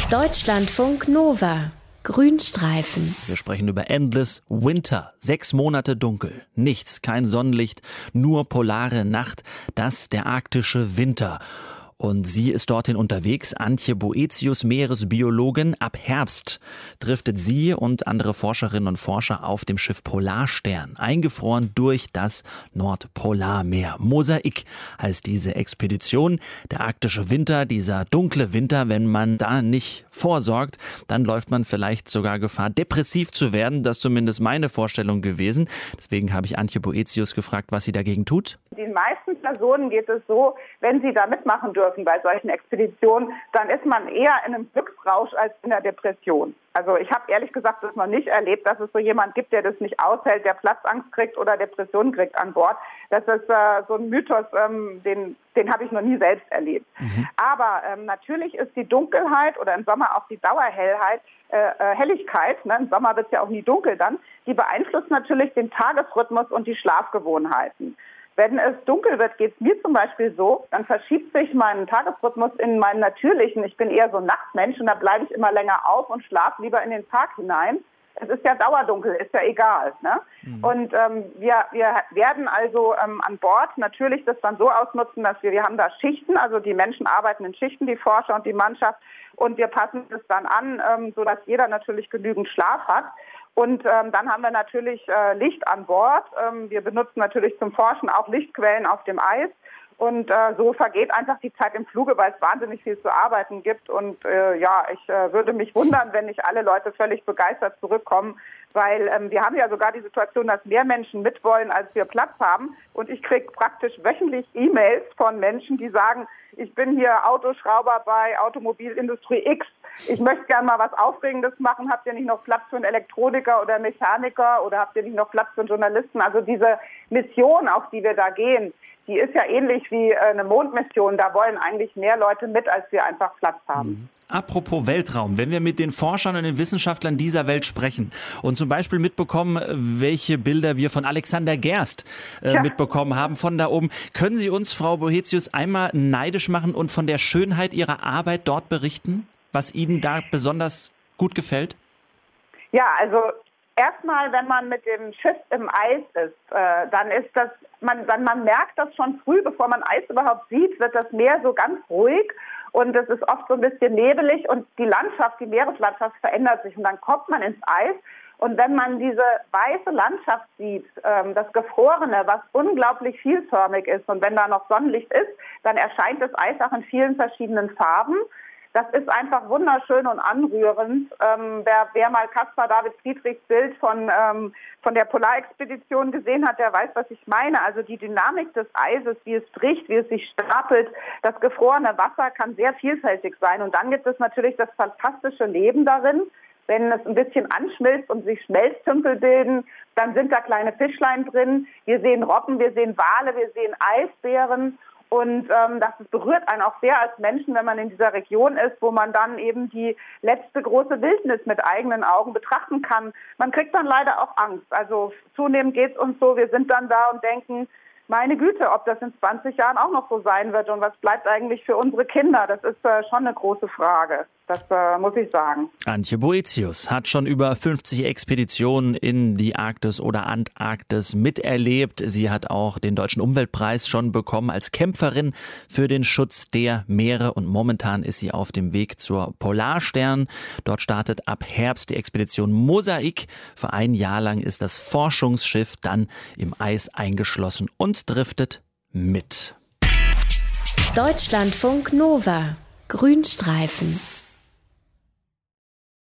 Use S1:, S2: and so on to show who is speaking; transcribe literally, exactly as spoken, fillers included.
S1: Deutschlandfunk Nova. Grünstreifen.
S2: Wir sprechen über Endless Winter. Sechs Monate dunkel. Nichts, kein Sonnenlicht, nur polare Nacht. Das der arktische Winter. Und sie ist dorthin unterwegs, Antje Boetius, Meeresbiologin. Ab Herbst driftet sie und andere Forscherinnen und Forscher auf dem Schiff Polarstern, eingefroren durch das Nordpolarmeer. Mosaik heißt diese Expedition. Der arktische Winter, dieser dunkle Winter, wenn man da nicht vorsorgt, dann läuft man vielleicht sogar Gefahr, depressiv zu werden. Das ist zumindest meine Vorstellung gewesen. Deswegen habe ich Antje Boetius gefragt, was sie dagegen tut.
S3: Den meisten Personen geht es so, wenn sie da mitmachen dürfen bei solchen Expeditionen, dann ist man eher in einem Glücksrausch als in einer Depression. Also ich habe ehrlich gesagt das noch nicht erlebt, dass es so jemand gibt, der das nicht aushält, der Platzangst kriegt oder Depressionen kriegt an Bord. Das ist äh, so ein Mythos, ähm, den, den habe ich noch nie selbst erlebt. Mhm. Aber ähm, natürlich ist die Dunkelheit oder im Sommer auch die Dauerhellheit, äh, äh, Helligkeit, ne? Im Sommer wird es ja auch nie dunkel dann, die beeinflusst natürlich den Tagesrhythmus und die Schlafgewohnheiten. Wenn es dunkel wird, geht es mir zum Beispiel so, dann verschiebt sich mein Tagesrhythmus in meinen natürlichen. Ich bin eher so ein Nachtmensch und da bleibe ich immer länger auf und schlafe lieber in den Tag hinein. Es ist ja dauerdunkel, ist ja egal. Ne? Mhm. Und ähm, wir, wir werden also ähm, an Bord natürlich das dann so ausnutzen, dass wir, wir haben da Schichten, also die Menschen arbeiten in Schichten, die Forscher und die Mannschaft. Und wir passen es dann an, ähm, sodass jeder natürlich genügend Schlaf hat. Und ähm, dann haben wir natürlich äh, Licht an Bord. Ähm, wir benutzen natürlich zum Forschen auch Lichtquellen auf dem Eis. Und äh, so vergeht einfach die Zeit im Fluge, weil es wahnsinnig viel zu arbeiten gibt. Und äh, ja, ich äh, würde mich wundern, wenn nicht alle Leute völlig begeistert zurückkommen. Weil ähm, wir haben ja sogar die Situation, dass mehr Menschen mitwollen, als wir Platz haben. Und ich kriege praktisch wöchentlich E-Mails von Menschen, die sagen, ich bin hier Autoschrauber bei Automobilindustrie X. Ich möchte gerne mal was Aufregendes machen. Habt ihr nicht noch Platz für einen Elektroniker oder Mechaniker oder habt ihr nicht noch Platz für einen Journalisten? Also diese Mission, auf die wir da gehen, die ist ja ähnlich wie eine Mondmission. Da wollen eigentlich mehr Leute mit, als wir einfach Platz haben.
S2: Mhm. Apropos Weltraum, wenn wir mit den Forschern und den Wissenschaftlern dieser Welt sprechen und zum Beispiel mitbekommen, welche Bilder wir von Alexander Gerst äh, ja. mitbekommen haben von da oben, können Sie uns, Frau Boetius, einmal neidisch machen und von der Schönheit Ihrer Arbeit dort berichten, was Ihnen da besonders gut gefällt?
S3: Ja, also erstmal, wenn man mit dem Schiff im Eis ist, äh, dann ist das, man, dann, man merkt das schon früh, bevor man Eis überhaupt sieht, wird das Meer so ganz ruhig und es ist oft so ein bisschen nebelig und die Landschaft, die Meereslandschaft verändert sich und dann kommt man ins Eis und wenn man diese weiße Landschaft sieht, ähm, das Gefrorene, was unglaublich vielförmig ist und wenn da noch Sonnenlicht ist, dann erscheint das Eis auch in vielen verschiedenen Farben. Das ist einfach wunderschön und anrührend. Ähm, wer, wer mal Caspar David Friedrichs Bild von, ähm, von der Polarexpedition gesehen hat, der weiß, was ich meine. Also die Dynamik des Eises, wie es bricht, wie es sich stapelt. Das gefrorene Wasser kann sehr vielfältig sein. Und dann gibt es natürlich das fantastische Leben darin. Wenn es ein bisschen anschmilzt und sich Schmelztümpel bilden, dann sind da kleine Fischlein drin. Wir sehen Robben, wir sehen Wale, wir sehen Eisbären. Und ähm, das berührt einen auch sehr als Menschen, wenn man in dieser Region ist, wo man dann eben die letzte große Wildnis mit eigenen Augen betrachten kann. Man kriegt dann leider auch Angst. Also zunehmend geht es uns so, wir sind dann da und denken, meine Güte, ob das in zwanzig Jahren auch noch so sein wird und was bleibt eigentlich für unsere Kinder? Das ist äh, schon eine große Frage. Das äh, muss ich sagen.
S2: Antje Boetius hat schon über fünfzig Expeditionen in die Arktis oder Antarktis miterlebt. Sie hat auch den Deutschen Umweltpreis schon bekommen als Kämpferin für den Schutz der Meere. Und momentan ist sie auf dem Weg zur Polarstern. Dort startet ab Herbst die Expedition Mosaik. Für ein Jahr lang ist das Forschungsschiff dann im Eis eingeschlossen und driftet mit.
S1: Deutschlandfunk Nova. Grünstreifen.